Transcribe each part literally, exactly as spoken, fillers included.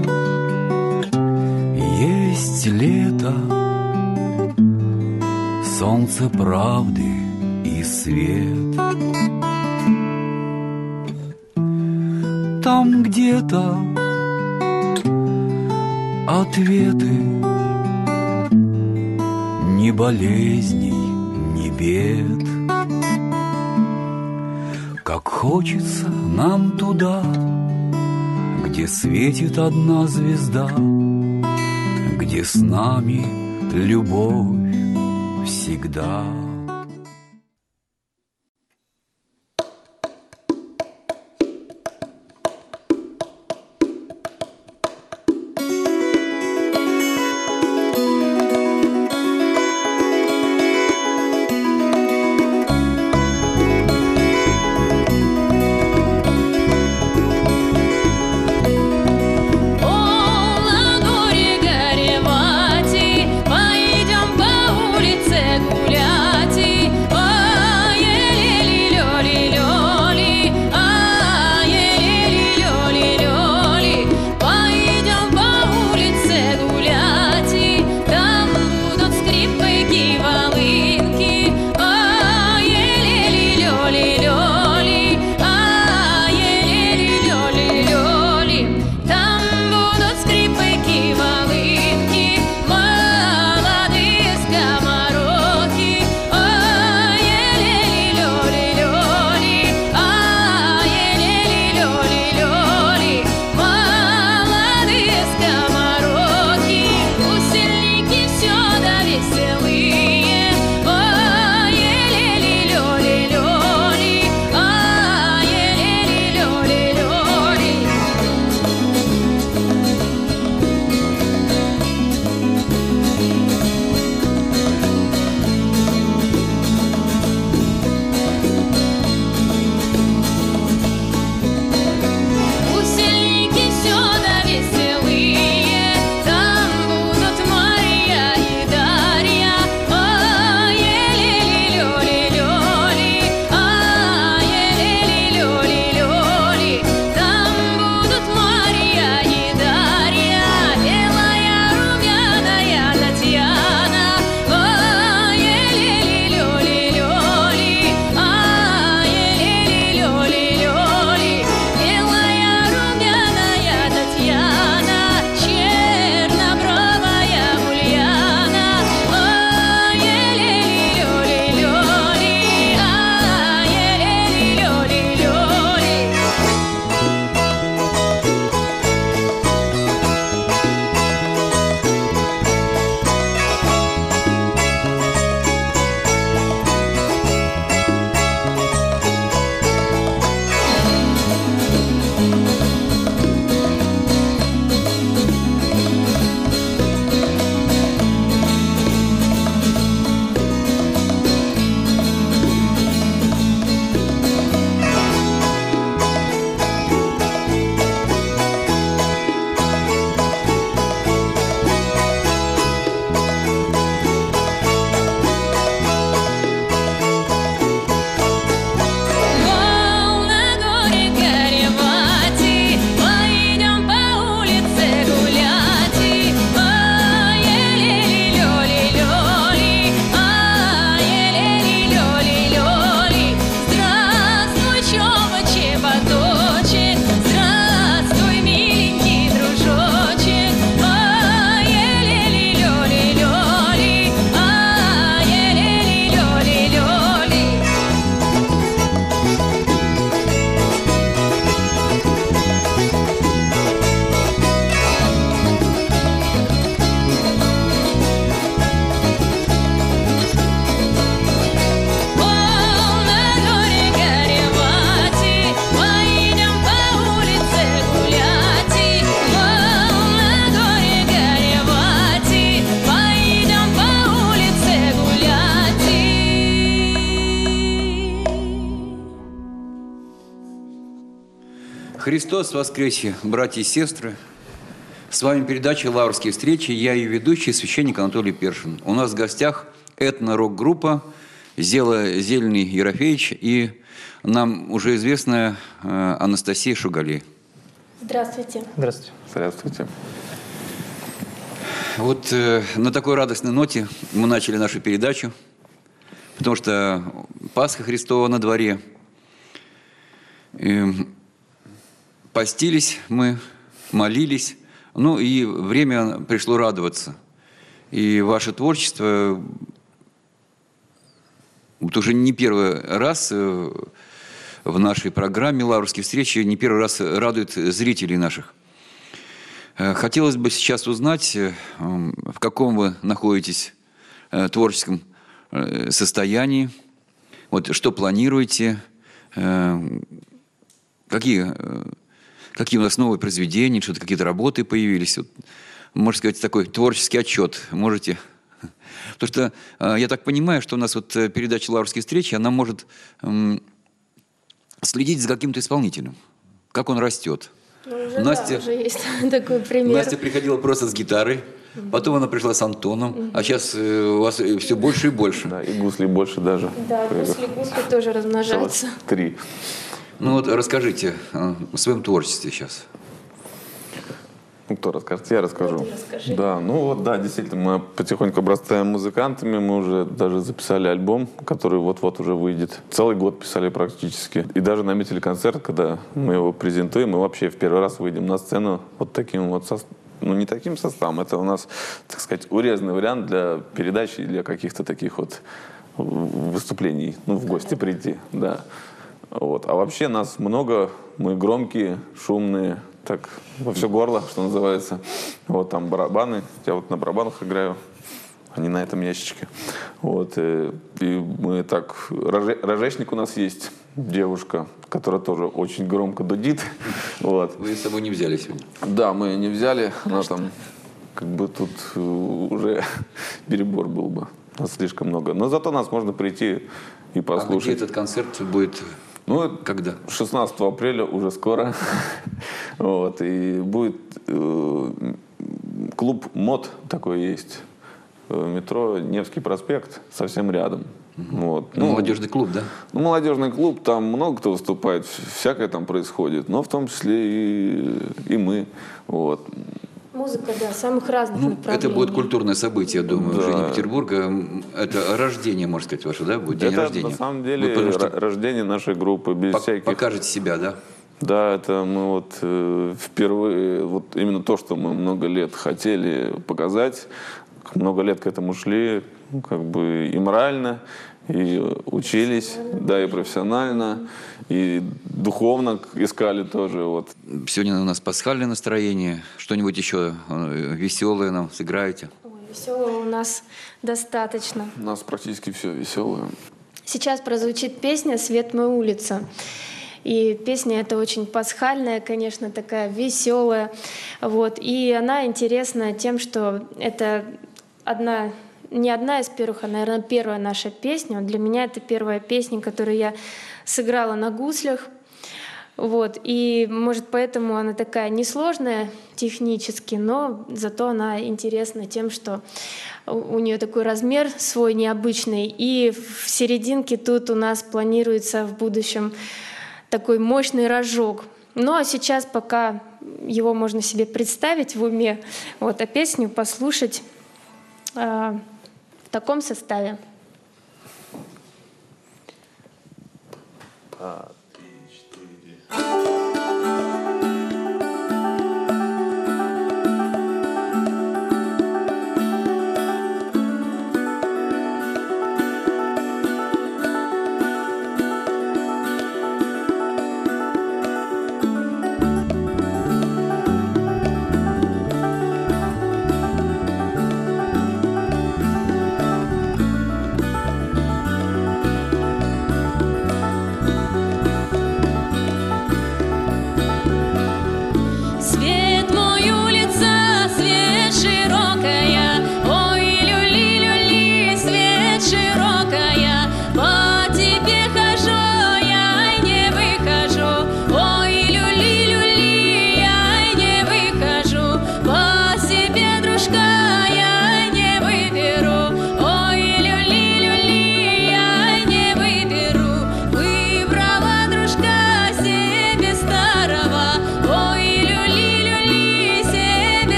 Есть лето, солнце правды и свет. Там где-то ответы, ни болезней, ни бед. Как хочется нам туда, где светит одна звезда, где с нами любовь всегда. Христос воскресе, братья и сестры! С вами передача «Лаврские встречи». Я ее ведущий, священник Анатолий Першин. У нас в гостях этно-рок-группа «Зела Зеленый Ерофеевич» и нам уже известная Анастасия Шугалей. Здравствуйте. Здравствуйте. Здравствуйте. Вот э, на такой радостной ноте мы начали нашу передачу, потому что Пасха Христова на дворе. И постились мы, молились, ну и время пришло радоваться. И ваше творчество вот уже не первый раз в нашей программе «Лаврские встречи», не первый раз радует зрителей наших. Хотелось бы сейчас узнать, в каком вы находитесь творческом состоянии, вот что планируете, какие, какие у нас новые произведения, что-то какие-то работы появились. Вот, можно сказать, такой творческий отчет. Можете? Потому что я так понимаю, что у нас вот передача «Лаврские встречи», она может следить за каким-то исполнителем, как он растет. Ну, уже, Настя, да, уже есть такой пример. Настя приходила просто с гитарой, потом она пришла с Антоном, mm-hmm. а сейчас э, у вас все больше и больше. Да, и гусли больше даже. Да, гусли-гусли тоже размножаются. Три. Ну вот расскажите о своем творчестве сейчас. Ну, кто расскажет? Я расскажу. Вот, расскажи. Да, ну вот, да, действительно, мы потихоньку обрастаем музыкантами. Мы уже даже записали альбом, который вот-вот уже выйдет. Целый год писали практически. И даже наметили концерт, когда мы его презентуем. Мы вообще в первый раз выйдем на сцену вот таким вот составом. Ну, не таким составом. Это у нас, так сказать, урезанный вариант для передачи, для каких-то таких вот выступлений. Ну, в гости прийти, да. Вот. А вообще нас много. Мы громкие, шумные. Так, во все горло, что называется. Вот там барабаны. Я вот на барабанах играю, а не на этом ящичке. Вот. И, и мы так... Роже, рожечник у нас есть, девушка, которая тоже очень громко дудит. Вот. Вы с собой не взяли сегодня? Да, мы ее не взяли. Она там как бы тут уже перебор был бы. Нас слишком много. Но зато нас можно прийти и послушать. А где этот концерт будет? Ну, когда? шестнадцатого апреля, уже скоро. Вот. И будет э, клуб МОД такой есть. Метро Невский проспект, совсем рядом. Угу. Вот. Ну, ну, молодежный клуб, да? Ну, молодежный клуб, там много кто выступает, всякое там происходит. Но в том числе и, и мы. Вот. Музыка, да, самых разных Ну, направлений. это будет культурное событие, я думаю, Да. в жизни Петербурга. Это рождение, можно сказать, ваше, да? Будет день Это рождения. на самом деле Вот, что рождение нашей группы. Без пок- всяких... покажете себя, да? Да, это мы вот э, впервые, вот именно то, что мы много лет хотели показать, много лет к этому шли, ну, как бы и морально, и учились, да, и профессионально, и духовно искали тоже. Вот. Сегодня у нас пасхальное настроение. Что-нибудь еще э, веселое нам сыграете? Ой, веселого у нас достаточно. У нас практически все веселое. Сейчас прозвучит песня «Свет моей улицы». И песня эта очень пасхальная, конечно, такая веселая. Вот. И она интересна тем, что это одна, не одна из первых, а, наверное, первая наша песня. Вот для меня это первая песня, которую я сыграла на гуслях. Вот. И, может, поэтому она такая несложная технически, но зато она интересна тем, что у нее такой размер свой необычный. И в серединке тут у нас планируется в будущем такой мощный рожок. Ну а сейчас пока его можно себе представить в уме, вот, а песню послушать э, в таком составе. А,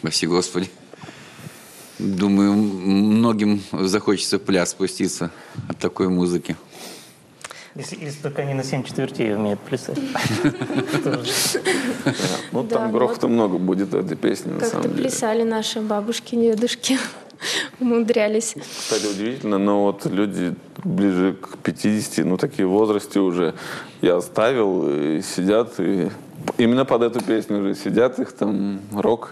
Упаси Господи. Думаю, многим захочется в пляс спуститься от такой музыки. Если, если только они на семь четвертей умеют плясать. Ну, там грохота много будет в этой песне, на самом деле. Как-то плясали наши бабушки, дедушки, умудрялись. Кстати, удивительно, но вот люди ближе к пятидесяти, ну, такие в возрасте уже, я оставил, и сидят, и именно под эту песню уже сидят, их там рок.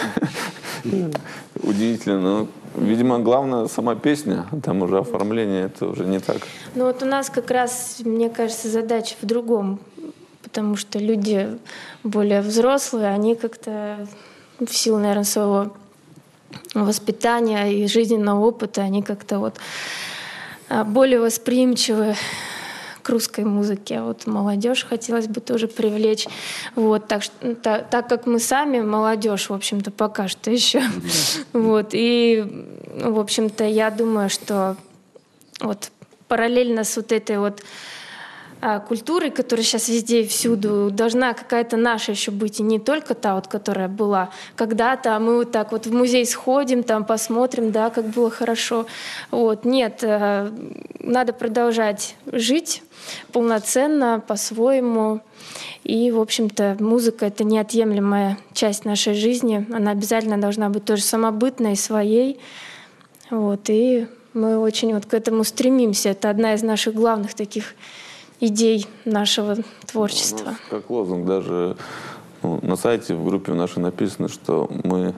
Удивительно, но, видимо, главное сама песня, там уже оформление, это уже не так. Ну вот у нас как раз, мне кажется, задача в другом, потому что люди более взрослые, они как-то в силу, наверное, своего воспитания и жизненного опыта, они как-то вот более восприимчивы к русской музыке. А вот молодежь хотелось бы тоже привлечь. Вот, так, что, так, так как мы сами молодежь, в общем-то, пока что еще. Вот, и, в общем-то, я думаю, что вот параллельно с вот этой вот а, культурой, которая сейчас везде и всюду, должна какая-то наша еще быть, и не только та, вот, которая была когда-то, а мы вот так вот в музей сходим, там посмотрим, да, как было хорошо. Вот, нет, а, надо продолжать жить полноценно, по-своему. И, в общем-то, музыка — это неотъемлемая часть нашей жизни. Она обязательно должна быть тоже самобытной, своей. Вот, и мы очень вот к этому стремимся. Это одна из наших главных таких идей нашего творчества. У нас как лозунг даже ну, на сайте, в группе нашей написано, что мы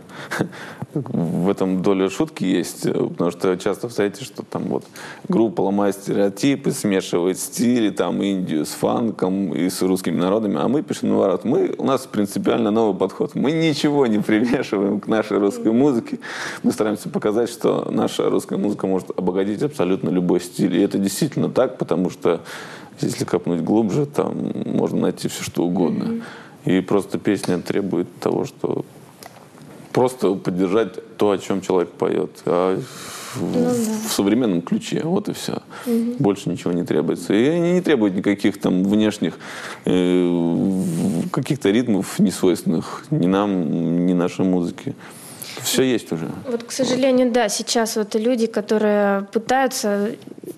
в этом доля шутки есть, потому что часто встретите, что там вот группа ломает стереотипы, смешивает стили, там Индию с фанком и с русскими народами, а мы пишем наоборот. Мы, у нас принципиально новый подход. Мы ничего не примешиваем к нашей русской музыке. Мы стараемся показать, что наша русская музыка может обогатить абсолютно любой стиль. И это действительно так, потому что если копнуть глубже, там можно найти все, что угодно. Mm-hmm. И просто песня требует того, что просто поддержать то, о чем человек поет. А в, ну, да. в современном ключе. Вот и все. Mm-hmm. Больше ничего не требуется. И они не требуют никаких там внешних э, каких-то ритмов, несвойственных ни нам, ни нашей музыке. Все есть уже. Вот, к сожалению, вот. Да, сейчас вот люди, которые пытаются...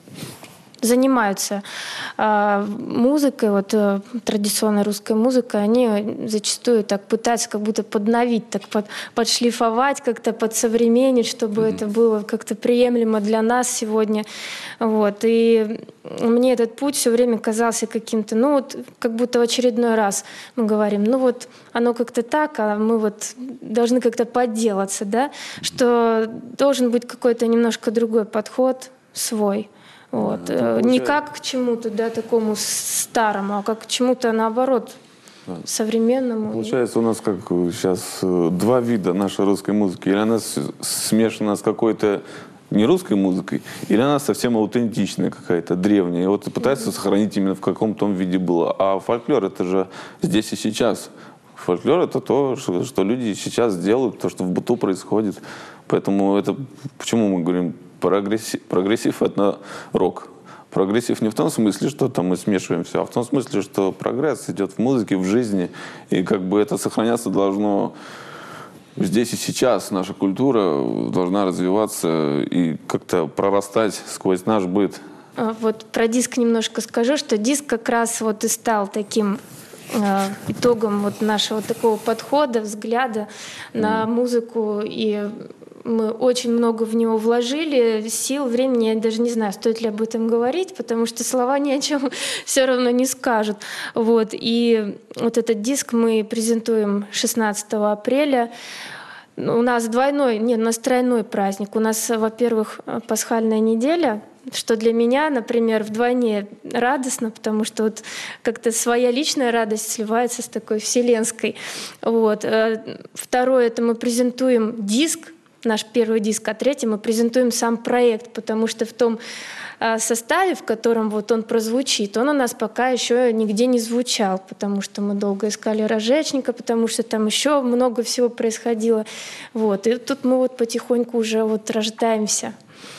занимаются э, музыкой, вот э, традиционной русской музыкой, они зачастую так пытаются как будто подновить, так под, подшлифовать, как-то подсовременить, чтобы mm-hmm. это было как-то приемлемо для нас сегодня. Вот. И мне этот путь все время казался каким-то, ну вот, как будто в очередной раз мы говорим, ну вот оно как-то так, а мы вот должны как-то подделаться, да, что должен быть какой-то немножко другой подход, свой. Вот. Да, не как к чему-то, да, такому старому, а как к чему-то, наоборот, да. современному. Получается, у нас как сейчас два вида нашей русской музыки. Или она смешана с какой-то не русской музыкой, или она совсем аутентичная какая-то, древняя. И вот пытается mm-hmm. сохранить именно в каком том виде было. А фольклор — это же здесь и сейчас. Фольклор — это то, что, что люди сейчас делают, то, что в быту происходит. Поэтому это, почему мы говорим, Прогрессив, прогрессив — это рок. Прогрессив не в том смысле, что там мы смешиваем все, а в том смысле, что прогресс идет в музыке, в жизни, и как бы это сохраняться должно здесь и сейчас. Наша культура должна развиваться и как-то прорастать сквозь наш быт. Вот про диск немножко скажу, что диск как раз вот и стал таким э, итогом вот нашего такого подхода, взгляда mm. на музыку, и мы очень много в него вложили, сил, времени. Я даже не знаю, стоит ли об этом говорить, потому что слова ни о чем все равно не скажут. Вот. И вот этот диск мы презентуем шестнадцатого апреля. У нас двойной, нет, у нас тройной праздник. У нас, во-первых, пасхальная неделя, что для меня, например, вдвойне радостно, потому что вот как-то своя личная радость сливается с такой вселенской. Вот. Второе, это мы презентуем диск, наш первый диск, а третий мы презентуем сам проект, потому что в том составе, в котором вот он прозвучит, он у нас пока еще нигде не звучал, потому что мы долго искали рожечника, потому что там еще много всего происходило. Вот. И тут мы вот потихоньку уже вот рождаемся.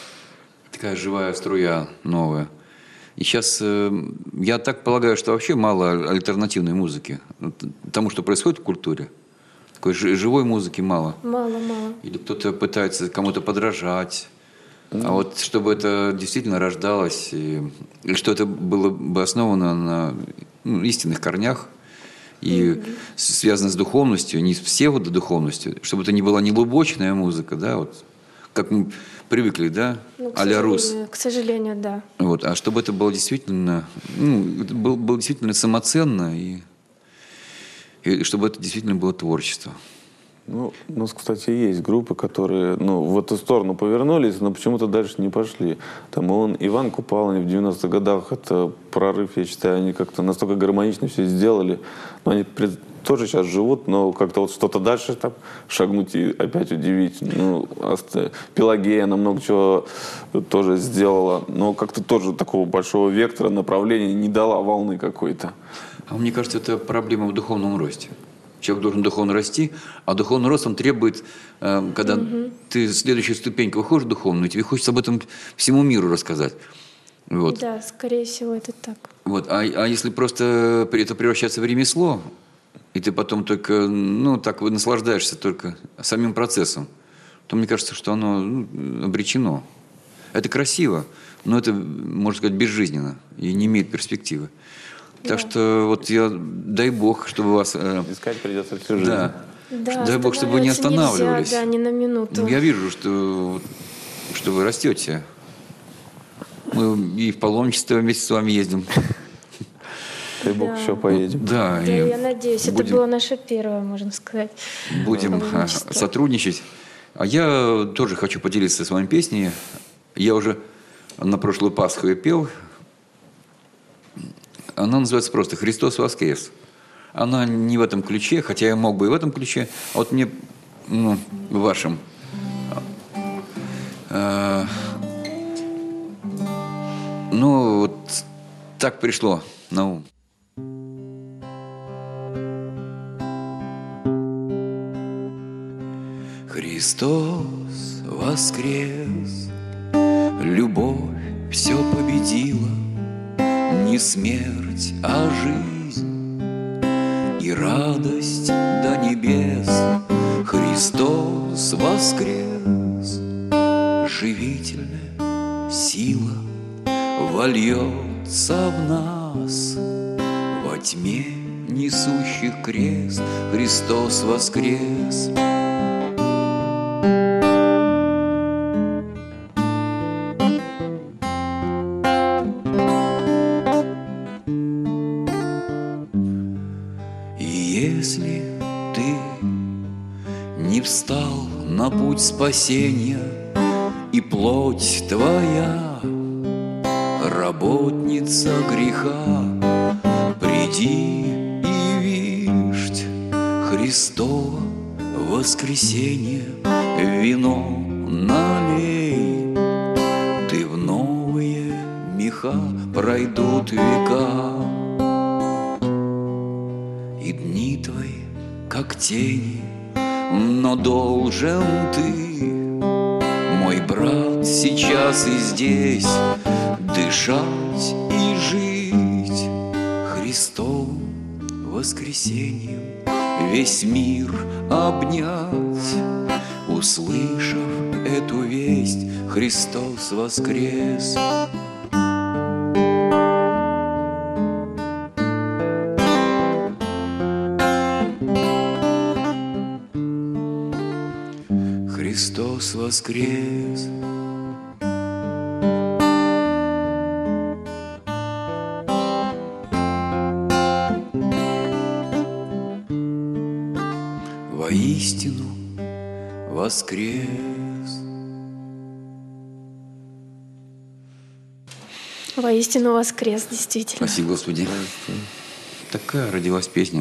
Такая живая струя новая. И сейчас, э, я так полагаю, что вообще мало альтернативной музыки тому, что происходит в культуре. Такой живой музыки мало. Мало, мало. Или кто-то пытается кому-то подражать. А вот чтобы это действительно рождалось, и, и что это было бы основано на ну, истинных корнях и mm-hmm. связано с духовностью, не с псевдодуховностью, чтобы это не была не лубочная музыка, да, вот, как мы привыкли, да, ну, а-ля Рус. К сожалению, да. Вот, а чтобы это было действительно, ну, это было, было действительно самоценно, и, и чтобы это действительно было творчество. Ну, у нас, кстати, есть группы, которые ну, в эту сторону повернулись, но почему-то дальше не пошли. Там он, Иван Купала в девяностых годах, это прорыв, я считаю, они как-то настолько гармонично все сделали. Но они тоже сейчас живут, но как-то вот что-то дальше там шагнуть и опять удивить. Ну, Пелагея, она много чего тоже сделала, но как-то тоже такого большого вектора, направления не дала волны какой-то. А мне кажется, это проблема в духовном росте. Человек должен духовно расти, а духовный рост он требует, э, когда угу. ты следующую ступеньку выходишь духовную, тебе хочется об этом всему миру рассказать. Вот. Да, скорее всего, это так. Вот. А, а если просто это превращается в ремесло, и ты потом только, ну, так наслаждаешься только самим процессом, то мне кажется, что оно ну, обречено. Это красиво, но это, можно сказать, безжизненно и не имеет перспективы. Так да. что вот я, дай Бог, чтобы вас... Э, Искать придется всю жизнь. Да. Да, дай Бог, чтобы вы не останавливались. Нельзя, да, ни на минуту. Я вижу, что, что вы растете. Мы и в паломничество вместе с вами ездим. Дай Бог, да. еще поедем. Да, да я надеюсь, будем, это было наше первое, можно сказать. Будем сотрудничать. А я тоже хочу поделиться с вами песней. Я уже на прошлую Пасху ее пел. Она называется просто «Христос воскрес». Она не в этом ключе, хотя я мог бы и в этом ключе. А вот мне, ну, в вашем. Э, ну, вот так пришло на ум. Христос воскрес, любовь все победила. Не смерть, а жизнь и радость до небес. Христос воскрес, живительная сила вольется в нас. Во тьме несущих крест Христос воскрес. Если ты не встал на путь спасения, и плоть твоя работница греха, приди и вишь Христово воскресенье, вино налей. Ты в новые меха пройдут века, и дни твои, как тени, но должен ты, мой брат, сейчас и здесь дышать и жить Христовым воскресеньем, весь мир обнять. Услышав эту весть, Христос воскрес. Христос воскрес. Воистину воскрес. Воистину воскрес, действительно. Спасибо, Господи. Такая родилась песня.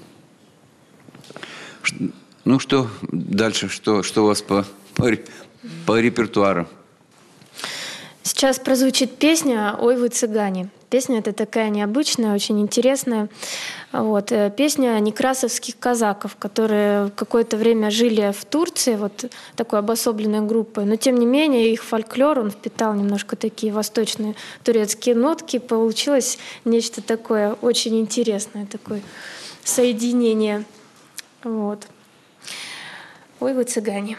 Ну что дальше? Что, что у вас по, по, по репертуару? Сейчас прозвучит песня «Ой, вы цыгане». Песня эта такая необычная, очень интересная. Вот. Песня некрасовских казаков, которые какое-то время жили в Турции, вот такой обособленной группой. Но тем не менее их фольклор, он впитал немножко такие восточные турецкие нотки. Получилось нечто такое очень интересное, такое соединение. Вот. Ой, вы цыгане.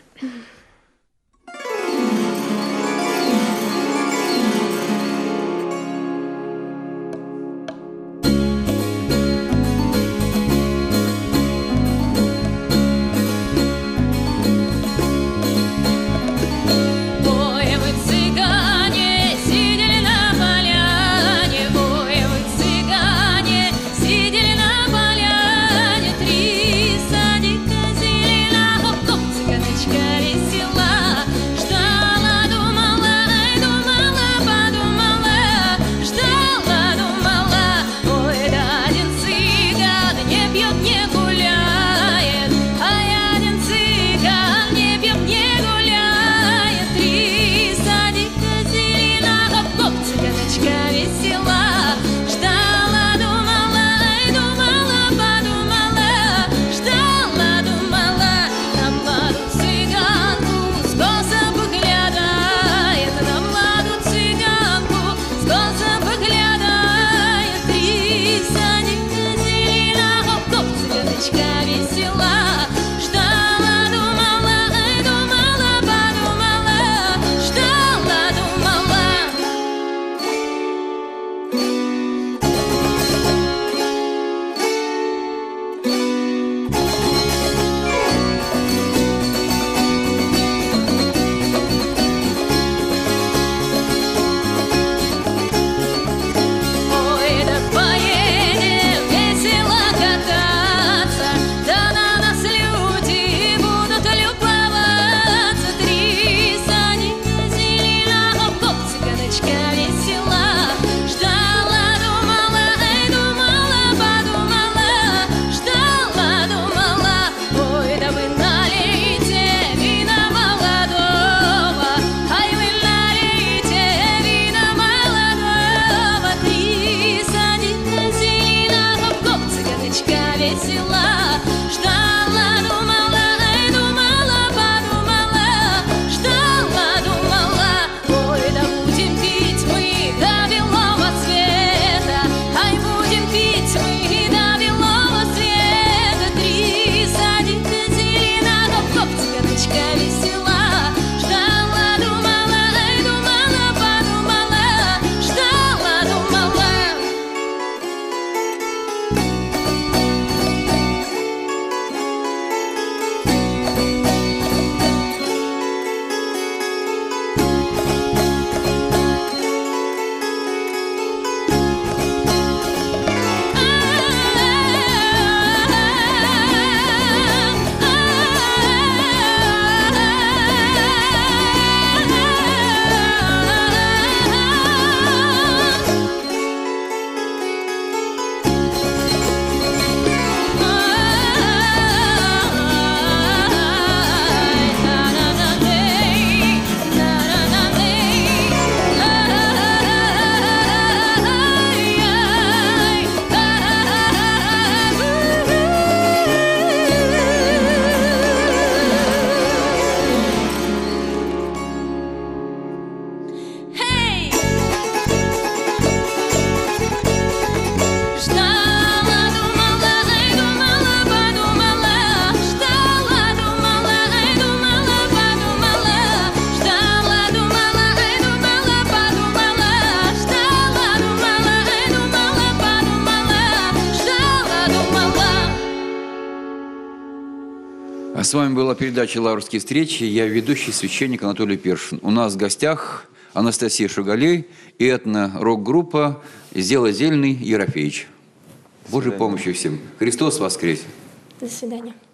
С вами была передача «Лаврские встречи». Я ведущий, священник Анатолий Першин. У нас в гостях Анастасия Шугалей и этно-рок-группа «Зело Зельный» Ерофеич. Божьей помощи всем. Христос воскресе! До свидания.